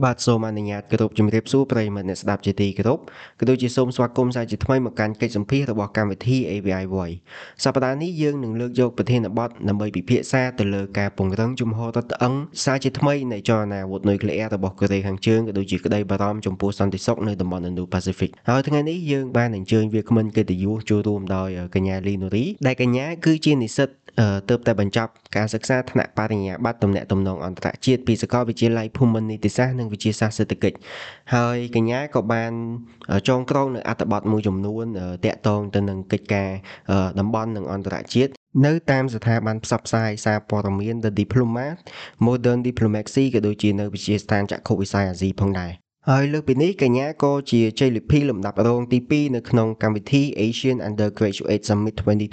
បាទសូមអនុញ្ញាតគោរពជំរាបសួរប្រិយមិត្តអ្នកស្ដាប់ជាទីគោរពក៏ដូចជាសូមស្វាគមន៍សាជាថ្មីមកកាន់កិច្ចសម្ភាសន៍របស់កម្មវិធី AVI Voice សប្តាហ៍នេះយើងនឹងលើកយកប្រធានបទដើម្បីពិភាក្សាទៅលើការពង្រឹងជំហររដ្ឋត្អឹងសាជាថ្មីនៃចលនាអាវុធនុយក្លេអ៊ែររបស់កូរ៉េខាងជើងក៏ដូចជាក្តីបារម្ភចំពោះសន្តិសុខនៅតំបន់ Indo-Pacific ហើយថ្ងៃនេះយើងបានអញ្ជើញវាគ្មិនកិត្តិយសចូលរួមដោយកញ្ញាលីនូរីដែលកញ្ញាគឺជានិស្សិតទើបតែបញ្ចប់ការសិក្សាថ្នាក់បរិញ្ញាបត្រទំនាក់ទំនងអន្តរជាតិពីសាកលវិទ្យាល័យភូមិន្ទនីតិសាស្ត្រនិងវិទ្យាសាស្ត្រសេដ្ឋកិច្ចហើយកញ្ញាក៏បានចងក្រងនៅអត្ថបទមួយចំនួនតាក់ទងទៅនឹងកិច្ចការតំបន់និងអន្តរជាតិនៅតាមស្ថាប័នផ្សព្វផ្សាយសារព័ត៌មាន The Diplomat Modern Diplomacy ក៏ដូចជានៅវិទ្យាស្ថានចក្ខុវិស័យអាស៊ីផងដែរហើយលើកពីនេះកញ្ញាក៏ជាជ័យលាភីលំដាប់រងទី2នៅក្នុងកម្មវិធី Asian Undergraduate Summit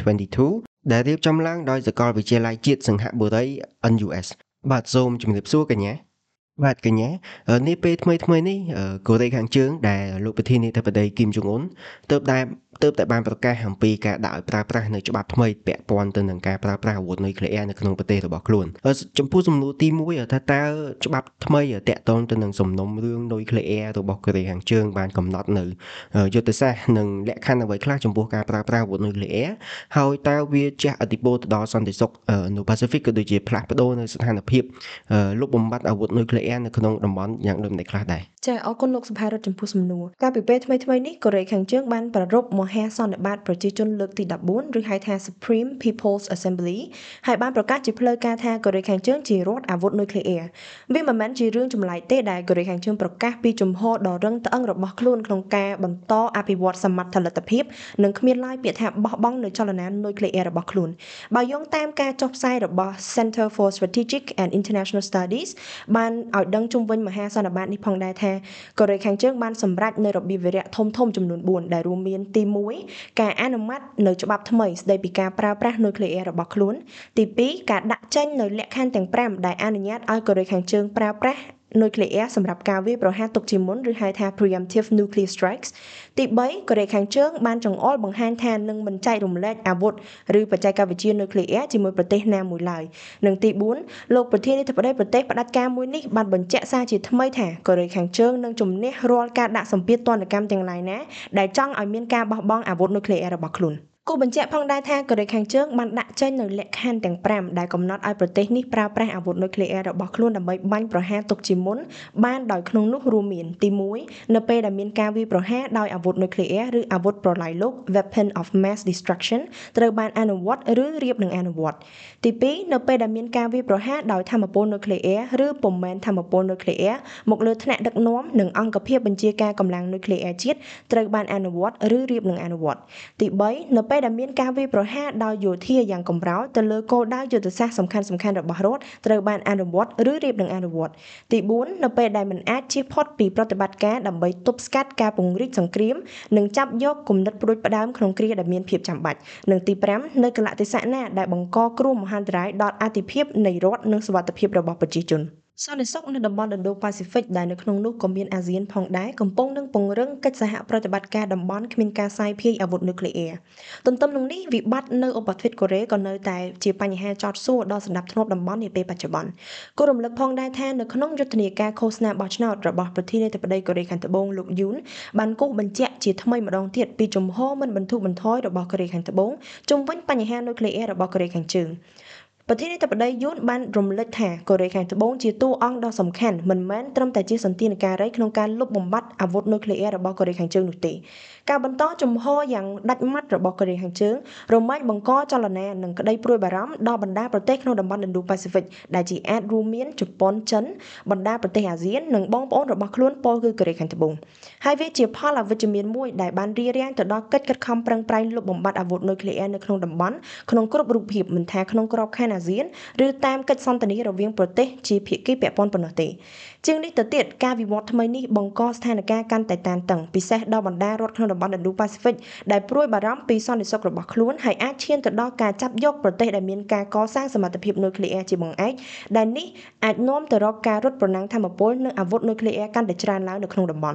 2022ដែលរៀបចំឡើងដោយសាកលវិទ្យាល័យជាតិសង្ហបុរី NUS បាទសូមជម្រាបសួរកញ្ញាបាទកញ្ញានាពេលថ្មីនេះកូរ៉េខាងជើងដែលលោកប្រធានាធិបតីគីមចុងអ៊ុនទើបតែបានប្រកាសអំពីការដាក់ឲ្យប្រើប្រាស់នៅច្បាប់ថ្មីពាក់ព័ន្ធទៅនឹងការប្រើប្រាស់អាវុធនុយក្លេអ៊ែរនៅក្នុងប្រទេសរបស់ខ្លួនចំពោះសំណួរទី1ថាតើច្បាប់ថ្មីតាក់ទងទៅនឹងសំណុំរឿងនុយក្លេអ៊ែររបស់កូរ៉េខាងជើងបានកំណត់នៅយុទ្ធសាស្ត្រនិងលក្ខខណ្ឌអ្វីខ្លះចំពោះការប្រើប្រាស់អាវុធនុយក្លេអ៊ែរហើយតើវាជះឥទ្ធិពលទៅដល់សន្តិសុខនៅប៉ាស៊ីហ្វិកក៏ដូចជាផ្លាស់ប្ដូរនៅស្ថានភាពលុបបំបាត់អាវុធនុយក្លេអ៊ែរនៅក្នុងតំបន់យ៉ាងដូចម្តេចខ្លះដែរចាអរគុណលោកសុផារតចំពោះសំណួរកាលពីពេលថ្មីនេះកូរ៉េខាងជើងបានប្រារព្ធមហាសន្និបាតប្រជាជនលើកទី14ឬហៅថា Supreme People's Assembly ហើយបានប្រកាសជាផ្លូវការថាកូរ៉េខាងជើងជារដ្ឋអាវុធនុយក្លេអ៊ែរវាមិនមែនជារឿងចម្លែកទេដែលកូរ៉េខាងជើងប្រកាសពីជំហរដ៏រឹងត្អឹងរបស់ខ្លួនក្នុងការបន្តអភិវឌ្ឍសមត្ថលទ្ធភាពនិងគ្មានឡើយពាក្យថាបោះបង់នៅចលនានុយក្លេអ៊ែររបស់ខ្លួនបើយោងតាមការចុះផ្សាយរបស់ Center for Strategic and International Studies បានឲ្យដឹងជុំវិញមហាសន្និបាតនេះផងដែរថាកូរ៉េខាងជើងបានសម្រេចនៅរបៀបវារៈធំចំនួន4ដែលរួមមានទី1ការអនុម័តនៅច្បាប់ថ្មីស្តីពីការប្រើប្រាស់នុយក្លេអ៊ែររបស់ខ្លួនទី2ការដាក់ចេញនៅលក្ខខណ្ឌទាំង5ដែលអនុញ្ញាតឲ្យកូរ៉េខាងជើងប្រើប្រាស់នុយក្លេអ៊ែរសម្រាប់ការវាយប្រហារទុកជាមុនឬហៅថា preemptive nuclear strikes ទី3កូរ៉េខាងជើងបានចង្អុលបង្ហាញថានឹងមិនចែករំលែកអាវុធឬបច្ចេកវិទ្យានុយក្លេអ៊ែរជាមួយប្រទេសណាមួយឡើយនិងទី4លោកប្រធានាធិបតីប្រទេសផ្ដាច់ការមួយនេះបានបញ្ជាក់សារជាថ្មីថាកូរ៉េខាងជើងនឹងជំនះរាល់ការដាក់សម្ពាធទណ្ឌកម្មទាំងឡាយណាដែលចង់ឲ្យមានការបោះបង់អាវុធនុយក្លេអ៊ែររបស់ខ្លួនគូបញ្ជាក់ផងដែរថាកូរ៉េខាងជើងបានដាក់ចេញនៅលក្ខខណ្ឌទាំង5ដែលកំណត់ឲ្យប្រទេសនេះប្រើប្រាស់អាវុធនុយក្លេអ៊ែររបស់ខ្លួនដើម្បីបាញ់ប្រហារទុកជាមុនបានដោយក្នុងនោះរួមមានទី1នៅពេលដែលមានការវាយប្រហារដោយអាវុធនុយក្លេអ៊ែរឬអាវុធប្រឡាយលោក Weapon of Mass Destruction ត្រូវបានអនុវត្តឬរៀបនឹងអនុវត្តទី2នៅពេលដែលមានការវាយប្រហារដោយថាមពលនុយក្លេអ៊ែរឬពុំមែនថាមពលនុយក្លេអ៊ែរមកលើថ្នាក់ដឹកនាំនិងអង្គភាពបញ្ជាការកម្លាំងនុយក្លេអ៊ែរជាតិត្រូវបានអនុវត្តឬរៀបនឹងអនុវត្តទី3នៅពេលដែលមានការវាយប្រហារដោយយោធាយ៉ាងកម្រោលទៅលើគោលដៅយុទ្ធសាស្ត្រសំខាន់របស់រដ្ឋត្រូវបានអនុវត្តឬរៀបនឹងអនុវត្តទី4នៅពេលដែលមិនអាចជៀសផុតពីប្រតិបត្តិការដើម្បីទប់ស្កាត់ការពង្រីកសង្គ្រាមនិងចាប់យកគំនិតផ្ដួចផ្ដើមក្នុងគ្រាដែលមានភាពចាំបាច់និងទី5នៅកលៈទេសៈណាដែលបង្កគ្រោះមហន្តរាយដល់អាទិភាពនៃរដ្ឋនិងសុវត្ថិភាពរបស់ប្រជាជនសន្តិសុខនៅតំបន់ Indo-Pacific ដែលនៅក្នុងនោះក៏មានអាស៊ានផងដែរកំពុងនឹងពង្រឹងកិច្ចសហប្រតិបត្តិការតំបន់គ្មានការសាយភាយអាវុធនុយក្លេអ៊ែរទន្ទឹមនឹងនេះវិបត្តិនៅឧបទ្វីបកូរ៉េក៏នៅតែជាបញ្ហាចោទសួរដល់សណ្ដាប់ធ្នាប់តំបន់នាពេលបច្ចុប្បន្នគូរំលឹកផងដែរថានៅក្នុងយុទ្ធនាការឃោសនាបោះឆ្នោតរបស់ប្រធានាធិបតីកូរ៉េខាងត្បូងលោកយូនបានគូសបញ្ជាក់ជាថ្មីម្ដងទៀតពីជំហរមិនបន្ធូរបន្ថយរបស់កូរ៉េខាងត្បូងជុំវិញបញ្ហានុយក្លេអ៊ែររបស់កូរ៉េខាងជើងប្រធានាធិបតីយួនបានរំលឹកថាកូរ៉េខាងត្បូងជាតួអង្គដ៏សំខាន់មិនមែនត្រឹមតែជាសន្តានការីក្នុងការលុបបំបាត់អាវុធនុយក្លេអ៊ែររបស់កូរ៉េខាងជើងនោះទេការបន្តជំហរយ៉ាងដាច់ម៉ាត់របស់កូរ៉េខាងជើងរមែងបង្កចលនានិងក្តីព្រួយបារម្ភដល់បណ្ដាប្រទេសក្នុងតំបន់ Indo-Pacific ដែលជាអាចរួមមានជប៉ុនចិនបណ្ដាប្រទេសអាស៊ាននិងបងប្អូនរបស់ខ្លួនពលគឺកូរ៉េខាងត្បូងហើយវាជាផលអវិជ្ជមានមួយដែលបានរារាំងទៅដល់កិច្ចខិតខំប្រឹងប្រែងលុបបំបាត់អាវុធនុយក្លេអ៊ែរនៅក្នុងតំបន់ក្នុងគ្រប់រូបភាពមិនថាក្នុងក្របខ័ណ្ឌអាស៊ានឬតាមកិច្ចសន្ទនារវាងប្រទេសជាភាគីពាក់ព័ន្ធប៉ុណ្ណោះទេជាងនេះទៅទៀតការវិវត្តថ្មីនេះបង្កស្ថានភាពកាន់តែតានតឹងពិសេសដល់បណ្ដារដ្ឋក្នុងតំបន់ Indo-Pacific ដែលព្រួយបារម្ភពីសន្តិសុខរបស់ខ្លួនហើយអាចឈានទៅដល់ការចាប់យកប្រទេសដែលមានការកសាងសមត្ថភាពនុយក្លេអ៊ែរជាបង្អែកដែលនេះអាចនាំទៅរកការរត់ប្រណាំងថាមពលនិងអាវុធនុយក្លេអ៊ែរកាន់តែច្រើនឡើងនៅក្នុងតំបន់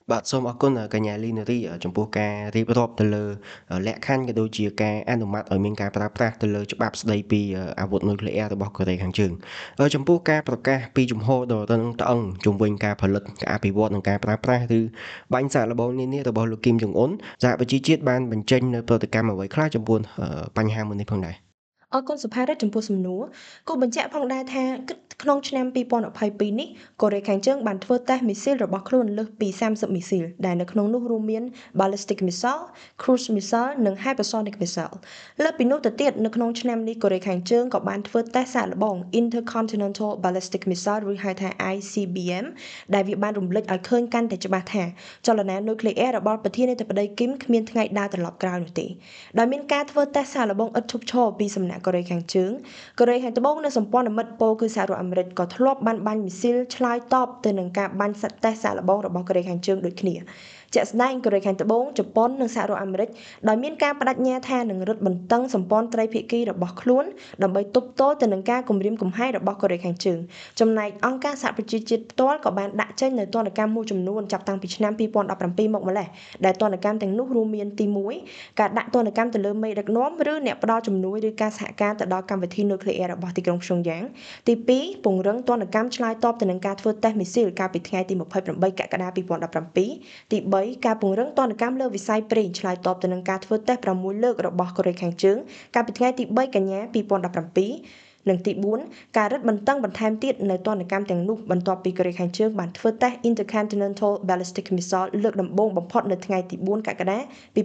បាទសូមអរគុណកញ្ញាលីនារីចំពោះការរៀបរាប់ទៅលើលក្ខខណ្ឌក៏ដូចជាការអនុម័តឲ្យមានការប្រើប្រាស់ទៅលើច្បាប់ស្តីពីអាវុធនុយក្លេអ៊ែររបស់កូរ៉េខាងជើងចំពោះការប្រកាសពីជំហរដ៏រឹងត្អឹងជំវិញការផលិតការអភិវឌ្ឍនិងការប្រើប្រាស់ឬបាញ់សាកល្បងនានារបស់លោកគីមចុងអ៊ុនសហប្រជាជាតិបានបញ្ចេញនៅប្រតិកម្មអ្វីខ្លះចំពោះបញ្ហាមួយនេះផងដែរអរគុណសុផារ៉ិតចំពោះសំណួរគូបញ្ជាក់ផងដែរថាគិតក្នុងឆ្នាំ2022នេះកូរ៉េខាងជើងបានធ្វើតេស្តមីស៊ីលរបស់ខ្លួនលើសពី30មីស៊ីលដែលនៅក្នុងនោះរួមមាន ballistic missile, cruise missile និង hypersonic missile លើសពីនោះទៅទៀតនៅក្នុងឆ្នាំនេះកូរ៉េខាងជើងក៏បានធ្វើតេស្តសាកល្បង intercontinental ballistic missile ឬហៅថា ICBM ដែលវាបានរំលេចឲ្យឃើញកាន់តែច្បាស់ថាចលនានុយក្លេអ៊ែររបស់ប្រធានាធិបតីគីមគ្មានថ្ងៃដើរត្រឡប់ក្រោយនោះទេដោយមានការធ្វើតេស្តសាកល្បងឥតឈប់ឈរពីសំណាក់កូរ៉េខាងជើងកូរ៉េខាងត្បូងនិងសម្ព័ន្ធមិត្តពោលគឺសហរដ្ឋអាមេរិកក៏ធ្លាប់បានបាញ់មីស៊ីលឆ្លើយតបទៅនឹងការបាញ់តេស្តសាកល្បងរបស់កូរ៉េខាងជើងដូចគ្នាជាក់ស្ដែងកូរ៉េខាងត្បូងជប៉ុននិងសហរដ្ឋអាមេរិកដោយមានការបដិញ្ញាថានឹងរឹតបន្តឹងសម្ព័ន្ធត្រីភាគីរបស់ខ្លួនដើម្បីទប់ទល់ទៅនឹងការគំរាមកំហែងរបស់កូរ៉េខាងជើងចំណែកអង្គការសហប្រជាជាតិផ្ទាល់ក៏បានដាក់ចេញនូវទណ្ឌកម្មមួយចំនួនចាប់តាំងពីឆ្នាំ2017មកម្លេះដែលទណ្ឌកម្មទាំងនោះរួមមានទី1ការដាក់ទណ្ឌកម្មទៅលើមេដឹកនាំឬអ្នកផ្ដល់ជំនួយឬការសហការទៅដល់កម្មវិធីនុយក្លេអ៊ែររបស់ទីក្រុងព្យុងយ៉ាងទី2ពង្រឹងទណ្ឌកម្មឆ្លើយតបទៅនឹងការធ្វើតេស្តមីស៊ីលកាលពីថ្ងៃទី28កក្កដា2017ទី3ការពង្រឹងទណ្ឌកម្មលើវិស័យប្រេងឆ្លើយតបទៅនឹងការធ្វើតេស្ត6លើករបស់កូរ៉េខាងជើងកាលពីថ្ងៃទី3កញ្ញា2017និងទី4ការរឹតបន្តឹងបន្ថែមទៀតនៅទណ្ឌកម្មទាំងនោះបន្ទាប់ពីកូរ៉េខាងជើងបានធ្វើតេស្ត Intercontinental Ballistic Missile លើកដំបូងបំផុតនៅថ្ងៃទី4កក្កដា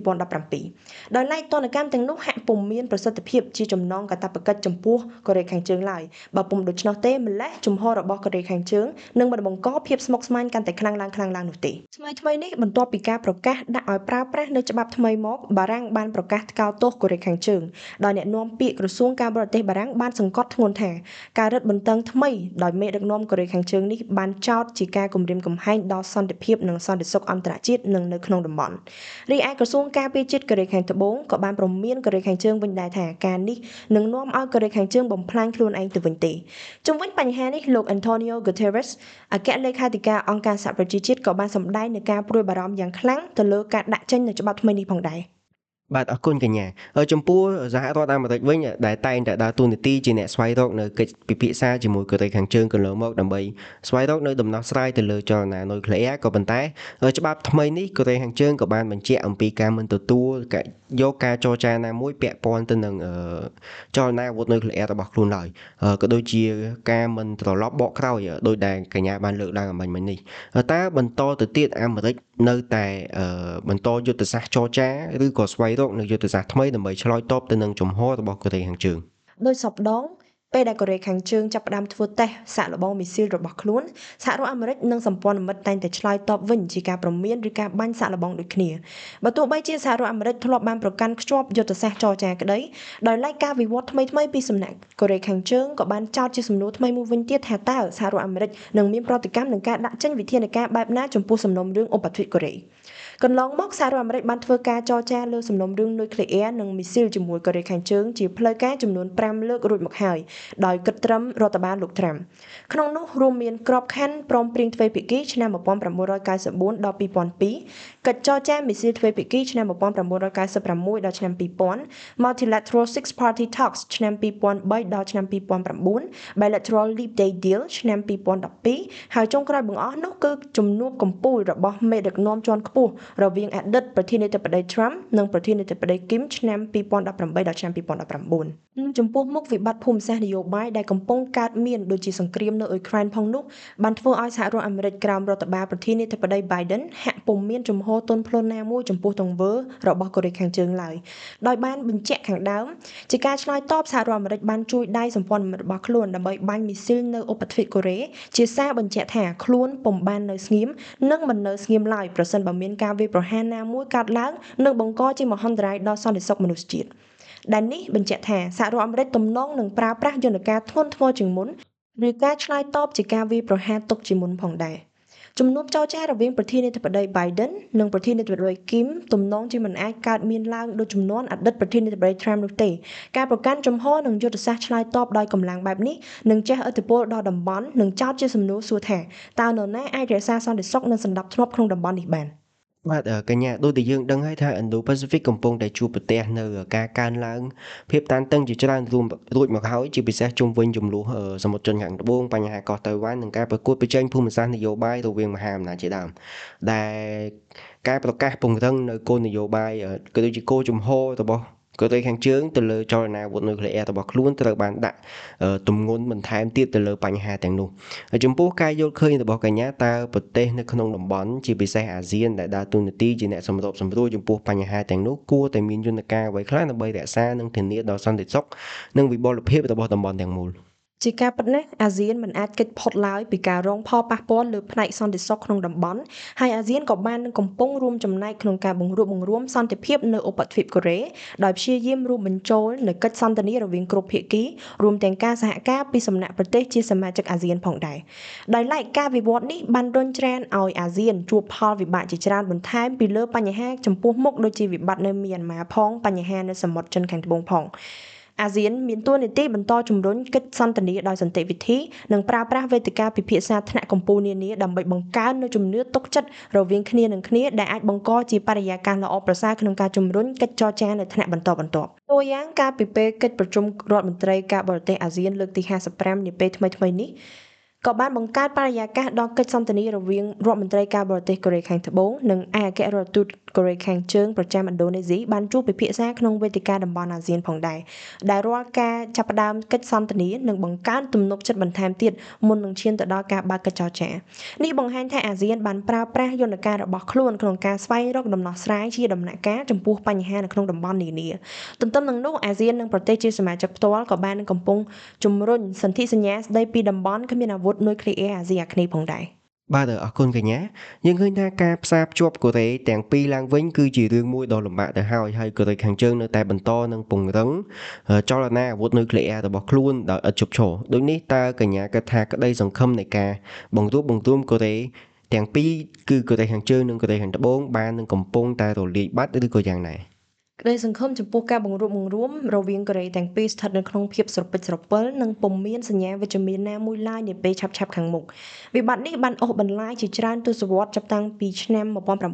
2017ដោយឡែកទណ្ឌកម្មទាំងនោះហាក់ពុំមានប្រសិទ្ធភាពជាចំណងកាតព្វកិច្ចចំពោះកូរ៉េខាងជើងឡើយបើពុំដូច្នោះទេម្ល៉េះជំហររបស់កូរ៉េខាងជើងនឹងមិនបង្កភាពស្មុគស្មាញកាន់តែខ្លាំងឡើងនោះទេថ្មីនេះបន្ទាប់ពីការប្រកាសដាក់ឲ្យប្រើប្រាស់នៅច្បាប់ថ្មីមកបារាំងបានប្រកាសថ្កោលទោសកូរ៉េខាងជើងដោយអ្នកនាំពាក្យក្រសួងការបរទេសបារាំងបានសង្កត់ធ្ងន់ថាការរឹតបន្តឹងថ្មីដោយមេដឹកនាំកូរ៉េខាងជើងនេះបានចោទជាការគំរាមកំហែងដល់សន្តិភាពនិងសន្តិសុខអន្តរជាតិនិងនៅក្នុងតំបន់រីឯក្រសួងការពារជាតិកូរ៉េខាងត្បូងក៏បានព្រមានកូរ៉េខាងជើងវិញដែរថាការនេះនឹងនាំឲ្យកូរ៉េខាងជើងបំផ្លាញខ្លួនឯងទៅវិញទេជុំវិញបញ្ហានេះលោក Antonio Guterres អគ្គលេខាធិការអង្គការសហប្រជាជាតិក៏បានសម្ដែងនឹងការព្រួយបារម្ភយ៉ាងខ្លាំងទៅលើការដាក់ចេញនូវច្បាប់ថ្មីនេះផងដែរបាទអរគុណកញ្ញាចំពោះសហរដ្ឋអាមេរិកវិញដែលតែងតែដើរតួនាទីជាអ្នកស្វែងរកនៅកិច្ចពិភាក្សាជាមួយកូរ៉េខាងជើងកន្លងមកដើម្បីស្វែងរកនៅដំណោះស្រាយទៅលើចលនានុយក្លេអ៊ែរក៏ប៉ុន្តែច្បាប់ថ្មីនេះកូរ៉េខាងជើងក៏បានបញ្ជាក់អំពីការមិនទទួលយកការចរចាណាមួយពាក់ព័ន្ធទៅនឹងចលនាអាវុធនុយក្លេអ៊ែររបស់ខ្លួនឡើយក៏ដូចជាការមិនត្រឡប់បកក្រោយដោយដែលកញ្ញាបានលើកឡើងអំបញ្ញមិញនេះតើបន្តទៅទៀតអាមេរិកនៅតែបន្តយុទ្ធសាស្ត្រចរចាឬក៏ស្វែងរកនៅយុទ្ធសាស្ត្រថ្មីដើម្បីឆ្លើយតបទៅនឹងជំហររបស់កូរ៉េខាងជើងដោយសពដងពេលដែលកូរ៉េខាងជើងចាប់ផ្ដើមធ្វើតេស្តសាកល្បងមីស៊ីលរបស់ខ្លួនសហរដ្ឋអាមេរិកនិងសម្ព័ន្ធមិត្តតែងតែឆ្លើយតបវិញជាការព្រមានឬការបាញ់សាកល្បងដូចគ្នាបើទោះបីជាសហរដ្ឋអាមេរិកធ្លាប់បានប្រកាន់ខ្ជាប់យុទ្ធសាស្ត្រចរចាក្តីដោយឡែកការវិវត្តថ្មីពីសំណាក់កូរ៉េខាងជើងក៏បានចោទជាសំណួរថ្មីមួយវិញទៀតថាតើសហរដ្ឋអាមេរិកនឹងមានប្រតិកម្មនឹងការដាក់ចេញវិធានការបែបណាចំពោះសំណុំរឿងឧបទ្វីបកូរ៉េកន្លងមកសហរដ្ឋអាមេរិកបានធ្វើការចរចាលើសំណុំរឿងនុយក្លេអ៊ែរនិងមីស៊ីលជាមួយកូរ៉េខាងជើងជាផ្លូវការចំនួន5លើករួចមកហើយដោយគិតត្រឹមរដ្ឋបាលលោកត្រាំក្នុងនោះរួមមានក្របខ័ណ្ឌព្រមព្រៀងទ្វេភាគីឆ្នាំ1994ដល់2002កិច្ចចរចាមីស៊ីលទ្វេភាគីឆ្នាំ1996ដល់ឆ្នាំ2000 Multilateral Six Party Talks ឆ្នាំ2003ដល់ឆ្នាំ2009 Bilateral Leap Day Deal ឆ្នាំ2012ហើយចុងក្រោយបង្អស់នោះគឺជំនួបកំពូលរបស់មេដឹកនាំជាន់ខ្ពស់រវាងអតីតប្រធានាធិបតី Trump និងប្រធានាធិបតី Kim ឆ្នាំ2018ដល់ឆ្នាំ2019ចំពោះមុខវិបត្តិភូមិសាស្ត្រនយោបាយដែលកំពុងកើតមានដូចជាសង្គ្រាមនៅអ៊ុយក្រែនផងនោះបានធ្វើឲ្យសហរដ្ឋអាមេរិកក្រោមរដ្ឋបាលប្រធានាធិបតី Biden ហាក់ពុំមានជំហរទន់ភ្លន់ណាមួយចំពោះទង្វើរបស់កូរ៉េខាងជើងឡើយដោយបានបញ្ជាក់ខាងដើមជាការឆ្លើយតបសហរដ្ឋអាមេរិកបានជួយដៃសម្ព័ន្ធមិត្តរបស់ខ្លួនដើម្បីបាញ់មីស៊ីលនៅឧបទ្វីបកូរ៉េជាសារបញ្ជាក់ថាខ្លួនពុំបាននៅស្ងៀមនិងមិននៅស្ងៀមឡើយប្រសិនបើមានការវាយប្រហារណាមួយកើតឡើងនឹងបង្កជាមហន្តរាយដល់សន្តិសុខមនុស្សជាតិដែលនេះបញ្ជាក់ថាសហរដ្ឋអាមេរិកទំនងនឹងប្រើប្រាស់យន្តការធ្ងន់ធ្ងរជាងមុនឬការឆ្លើយតបជាការវាយប្រហារទុកជាមុនផងដែរជំនួបចរចារវាងប្រធានាធិបតី Biden និងប្រធានាធិបតី Kim ទំនងជាមិនអាចកើតមានឡើងដូចជំនាន់អតីតប្រធានាធិបតី Trump នោះទេការប្រកាន់ចំហនិងយុទ្ធសាស្ត្រឆ្លើយតបដោយកម្លាំងបែបនេះនឹងជះឥទ្ធិពលដល់តំបន់និងចោទជាសំណួរសួរថាតើនរណាអាចរក្សាសន្តិសុខនិងសណ្ដាប់ធ្នាប់ក្នុងតំបន់នេះបានបាទកញ្ញាដូចតែយើងដឹងហើយថា Indo-Pacific កំពុងតែជួបប្រទះនៅការកើនឡើងភាពតានតឹងជាច្រើនរួចមកហើយជាពិសេសជុំវិញចំនួនសមុទ្រចិនខាងត្បូងបញ្ហាកោះតៃវ៉ាន់និងការប្រកួតប្រជែងភូមិសាស្ត្រនយោបាយរវាងមហាអំណាចជាដើមដែលការប្រកាសពង្រឹងនៅគោលនយោបាយក៏ដូចជាគោលជំហររបស់កូរ៉េខាងជើងទៅលើចលនាអាវុធនុយក្លេអ៊ែររបស់ខ្លួនត្រូវបានដាក់ទម្ងន់បន្ថែមទៀតទៅលើបញ្ហាទាំងនោះចំពោះការយល់ឃើញរបស់កញ្ញាតើប្រទេសនៅក្នុងតំបន់ជាពិសេសអាស៊ានដែលដើរតួនាទីជាអ្នកសម្របសម្រួលចំពោះបញ្ហាទាំងនោះគួរតែមានយន្តការអ្វីខ្លះដើម្បីរក្សានិងធានាដល់សន្តិសុខនិងវិបុលភាពរបស់តំបន់ទាំងមូលជាការពិតណាស់អាស៊ានមិនអាចគេចផុតឡើយពីការរងផលប៉ះពាល់លើផ្នែកសន្តិសុខក្នុងតំបន់ហើយអាស៊ានក៏បាននឹងកំពុងរួមចំណែកក្នុងការបង្រួមសន្តិភាពនៅឧបទ្វីបកូរ៉េដោយព្យាយាមរួមបញ្ចូលនូវកិច្ចសន្ទនារវាងគ្រប់ភាគីរួមទាំងការសហការពីសំណាក់ប្រទេសជាសមាជិកអាស៊ានផងដែរដោយឡែកការវិវត្តនេះបានរុញច្រានឲ្យអាស៊ានជួបផលវិបាកជាច្រើនបន្ថែមពីលើបញ្ហាចំពោះមុខដូចជាវិបត្តិនៅមីយ៉ាន់ម៉ាផងបញ្ហានៅសមុទ្រចិនខាងត្បូងផងអាស៊ានមានតួនាទីបន្តជំរុញកិច្ចសន្ទនាដោយសន្តិវិធីនិងប្រើប្រាស់វេទិកាពិភាក្សាថ្នាក់កម្ពុជានានាដើម្បីបង្កើននូវជំនឿទុកចិត្តរវាងគ្នានិងគ្នាដែលអាចបង្កជាបរិយាកាសល្អប្រសើរក្នុងការជំរុញកិច្ចចរចានៅថ្នាក់បន្តបន្ទាប់តួយ៉ាងការពីពេលកិច្ចប្រជុំរដ្ឋមន្ត្រីការបរទេសអាស៊ានលើកទី55នាពេលថ្មីៗនេះក៏បានបង្កើតបរិយាកាសដល់កិច្ចសន្ទនារវាងរដ្ឋមន្ត្រីការបរទេសកូរ៉េខាងត្បូងនិងឯកអគ្គរដ្ឋទូតកូរ៉េខាងជើងប្រចាំឥណ្ឌូនេស៊ីបានជួបពិភាក្សាក្នុងវេទិកាតំបន់អាស៊ានផងដែរដែលរាល់ការចាប់ផ្ដើមកិច្ចសន្ទនានឹងបង្កើនទំនុកចិត្តបន្ថែមទៀតមុននឹងឈានទៅដល់ការបើកកិច្ចចរចានេះបង្ហាញថាអាស៊ានបានប្រើប្រាស់យន្តការរបស់ខ្លួនក្នុងការស្វែងរកដំណោះស្រាយជាដំណាក់កាលចំពោះបញ្ហានៅក្នុងតំបន់នានាទន្ទឹមនឹងនោះអាស៊ាននិងប្រទេសជាសមាជិកផ្ទាល់ក៏បានកំពុងជំរុញសន្ធិសញ្ញាស្ដីពីតំបន់គ្មានអាវុធនុយក្លេអ៊ែរអាស៊ីអាគ្នេយ៍ផងដែរបាទអរគុណកញ្ញាយើងឃើញថាការផ្សារភ្ជាប់កូរ៉េទាំងពីរឡើងវិញគឺជារឿងមួយដ៏លំបាកទៅហើយកូរ៉េខាងជើងនៅតែបន្តនឹងពង្រឹងចលនាអាវុធនុយក្លេអ៊ែររបស់ខ្លួនដោយឥតឈប់ឈរដូចនេះតើកញ្ញាគិតថាក្តីសង្ឃឹមនៃការបង្រួបបង្រួមកូរ៉េទាំងពីរគឺកូរ៉េខាងជើងនិងកូរ៉េខាងត្បូងបាននឹងកំពុងតែរលាយបាត់ឬក៏យ៉ាងណាក្តីសង្ឃឹមចំពោះការបង្រួបបង្រួមរវាងកូរ៉េទាំងពីរស្ថិតនៅក្នុងភាពស្រពិចស្រពិលនិងពុំមានសញ្ញាវិជ្ជមានណាមួយឡើយនាពេលឆាប់ៗខាងមុខវិបត្តិនេះបានអូសបន្លាយជាច្រើនទសវត្សរ៍ចាប់តាំងពីឆ្នាំ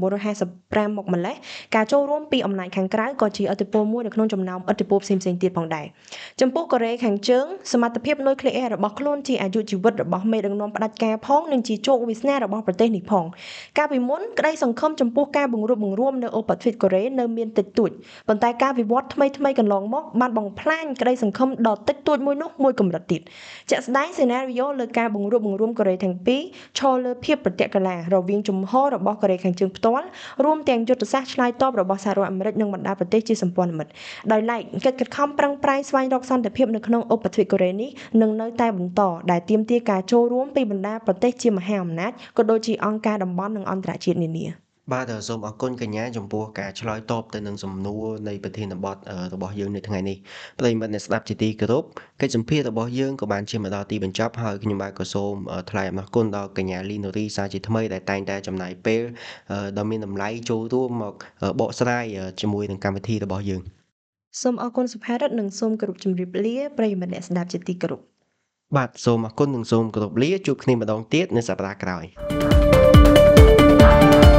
1955មកម្លេះការចូលរួមពីអំណាចខាងក្រៅក៏ជាឥទ្ធិពលមួយនៅក្នុងចំណោមឥទ្ធិពលផ្សេងៗទៀតផងដែរចំពោះកូរ៉េខាងជើងសមត្ថភាពនុយក្លេអ៊ែររបស់ខ្លួនជាអាយុជីវិតរបស់មេដឹកនាំផ្ដាច់ការផងនិងជាជោគវាសនារបស់ប្រទេសនេះផងកាលពីមុនក្តីសង្ឃឹមចំពោះការបង្រួបបង្រួមនៅឧបទ្វីបកូរ៉េនៅមានតិចតួចប៉ុន្តែការវិវត្តថ្មីកន្លងមកបានបំផ្លាញក្តីសង្ឃឹមដ៏តិចតួចមួយនោះមួយកម្រិតទៀតជាក់ស្ដែងសេណារីយ៉ូលើការបង្រួបបង្រួមកូរ៉េទាំងពីរឈរលើភាពប្រតិកលារវាងជំហររបស់កូរ៉េខាងជើងផ្ទាល់រួមទាំងយុទ្ធសាស្ត្រឆ្លើយតបរបស់សហរដ្ឋអាមេរិកនិងបណ្ដាប្រទេសជាសម្ព័ន្ធមិត្តដោយឡែកកិច្ចខិតខំប្រឹងប្រែងស្វែងរកសន្តិភាពនៅក្នុងឧបទ្វីបកូរ៉េនេះនឹងនៅតែបន្តដែលទាមទារការចូលរួមពីបណ្ដាប្រទេសជាមហាអំណាចក៏ដូចជាអង្គការតំបន់និងអន្តរជាតិនានាបាទសូមអរគុណកញ្ញាចំពោះការឆ្លើយតបទៅនឹងសំណួរនៃប្រធានបទរបស់យើងនៅថ្ងៃនេះប្រិយមិត្តអ្នកស្ដាប់ជាទីគោរពកិច្ចសម្ភាសន៍របស់យើងក៏បានឈានមកដល់ទីបញ្ចប់ហើយខ្ញុំបាទក៏សូមថ្លែងអំណរគុណដល់កញ្ញាលីនូរីសាជាថ្មីដែលតែងតែចំណាយពេលដ៏មានតម្លៃចូលរួមមកបកស្រាយជាមួយនឹងកម្មវិធីរបស់យើងសូមអរគុណសុផារិតនិងសូមគោរពជម្រាបលាប្រិយមិត្តអ្នកស្ដាប់ជាទីគោរពបាទសូមអរគុណនិងសូមគោរពលាជួបគ្នាម្ដងទៀតនៅសប្ដាហ៍ក្រោយ